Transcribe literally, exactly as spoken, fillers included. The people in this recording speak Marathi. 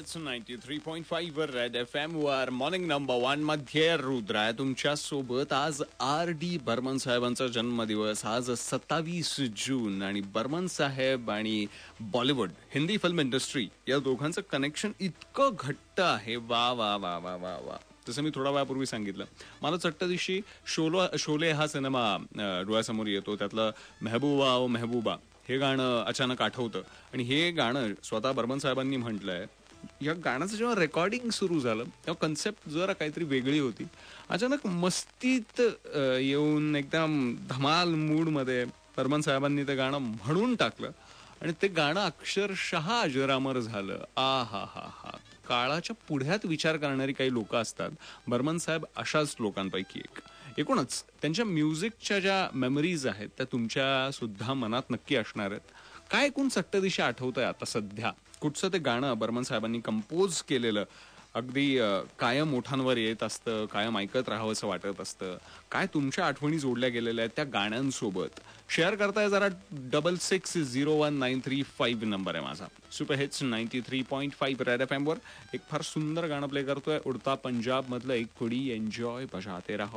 Hits ninety three point five वर रेड एफ एम वर मॉर्निंग नंबर वन मध्ये रुद्र आहे तुमच्या सोबत. आज आर डी बर्मन साहेबांचा जन्मदिवस, आज सत्तावीस जून. आणि बर्मन साहेब आणि बॉलिवूड, हिंदी फिल्म इंडस्ट्री या दोघांचं कनेक्शन इतकं घट्ट आहे. वा वा वा वा वा वा जसं मी थोडा वेळापूर्वी सांगितलं, मला चट्ट दिवशी शोलो शोले हा सिनेमा डोळ्यासमोर येतो. त्यातलं मेहबूबा ओ मेहबूबा हे गाणं अचानक आठवतं. आणि हे गाणं स्वतः बर्मन साहेबांनी म्हटलंय. या गाण्याचं जेव्हा रेकॉर्डिंग सुरू झालं तेव्हा कन्सेप्ट जरा काहीतरी वेगळी होती. अचानक मस्तीत येऊन एकदम धमाल मूडमध्ये बर्मन साहेबांनी ते गाणं म्हणून टाकलं आणि ते गाणं अक्षरशः अजरामर झालं. आ हा हा हा काळाच्या पुढ्यात विचार करणारी काही लोक असतात. बर्मन साहेब अशाच लोकांपैकी एक. एकूणच त्यांच्या म्युझिकच्या ज्या मेमरीज आहेत त्या तुमच्या सुद्धा मनात नक्की असणार आहेत. काय एकूण चट्टदिशी आठवतंय आता सध्या? कुठचं ते गाणं बर्मन साहेबांनी कंपोज केलेलं अगदी कायम ओठांवर येत असतं, कायम ऐकत राहावं असं वाटत असतं? काय तुमच्या आठवणी जोडल्या गेलेल्या आहेत त्या गाण्यांसोबत? शेअर करताय जरा. Double six zero one nine three five number आहे माझा. Super hits ninety three point five red FM एम वर एक फार सुंदर गाणं प्ले करतोय. उडता पंजाब मधलं एक कुडी. एन्जॉय बजाते राहो.